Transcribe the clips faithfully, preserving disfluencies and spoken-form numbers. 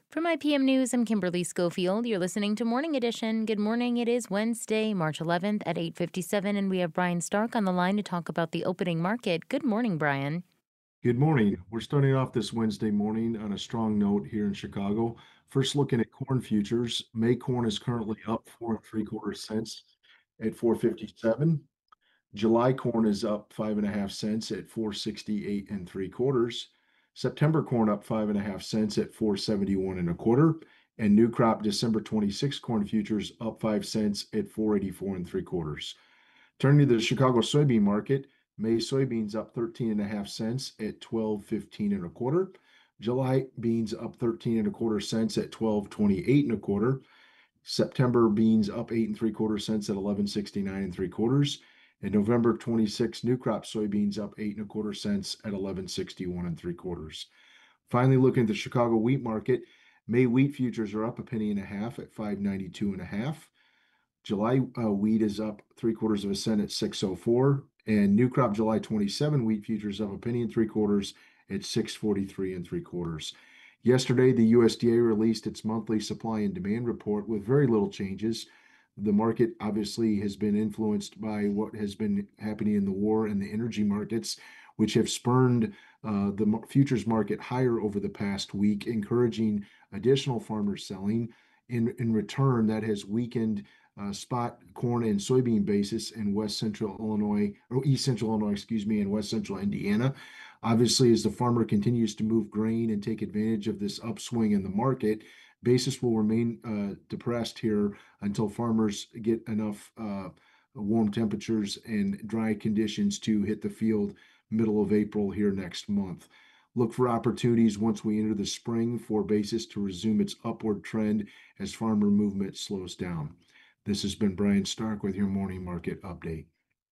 From I P M News, I'm Kimberly Schofield. You're listening to Morning Edition. Good morning. It is Wednesday, March eleventh at eight fifty-seven, and we have Brian Stark on the line to talk about the opening market. Good morning, Brian. Good morning. We're starting off this Wednesday morning on a strong note here in Chicago. First, looking at corn futures. May corn is currently up four and three quarter cents at four fifty-seven. July corn is up five and a half cents at four sixty-eight and three quarters. September corn up five and a half cents at four seventy-one and a quarter. And new crop December twenty-sixth corn futures up five cents at four eighty-four and three quarters. Turning to the Chicago soybean market, May soybeans up thirteen and a half cents at twelve fifteen and a quarter. July beans up thirteen and a quarter cents at twelve twenty-eight and a quarter. September beans up eight and three quarter cents at eleven sixty-nine and three quarters. And November twenty-sixth new crop soybeans up eight and a quarter cents at eleven sixty-one and three quarters. Finally, looking at the Chicago wheat market, May wheat futures are up a penny and a half at five ninety-two and a half. July uh, wheat is up three quarters of a cent at six oh four, and new crop July twenty-seven wheat futures up a penny and three quarters at six forty-three and three quarters. Yesterday, the U S D A released its monthly supply and demand report with very little changes. The market obviously has been influenced by what has been happening in the war and the energy markets, which have spurned uh, the futures market higher over the past week, encouraging additional farmers selling. In, in return, that has weakened uh, spot corn and soybean basis in West Central Illinois, or East Central Illinois, excuse me, and West Central Indiana. Obviously, as the farmer continues to move grain and take advantage of this upswing in the market, basis will remain uh, depressed here until farmers get enough uh, warm temperatures and dry conditions to hit the field middle of April here next month. Look for opportunities once we enter the spring for basis to resume its upward trend as farmer movement slows down. This has been Brian Stark with your morning market update.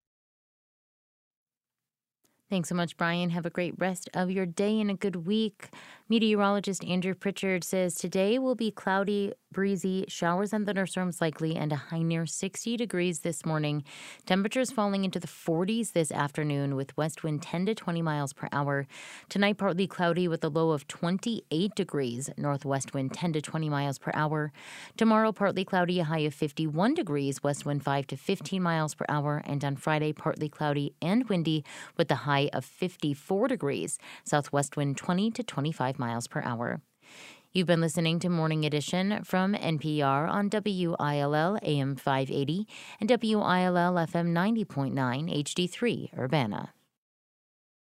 Thanks so much, Brian. Have a great rest of your day and a good week. Meteorologist Andrew Pritchard says today will be cloudy, breezy, showers and thunderstorms likely, and a high near sixty degrees this morning. Temperatures falling into the forties this afternoon with west wind ten to twenty miles per hour. Tonight, partly cloudy with a low of twenty-eight degrees, northwest wind ten to twenty miles per hour. Tomorrow, partly cloudy, a high of fifty-one degrees, west wind five to fifteen miles per hour. And on Friday, partly cloudy and windy with a high of fifty-four degrees, southwest wind twenty to twenty-five miles per hour. You've been listening to Morning Edition from N P R on W I L L A M five eighty and W I L L F M ninety point nine H D three Urbana.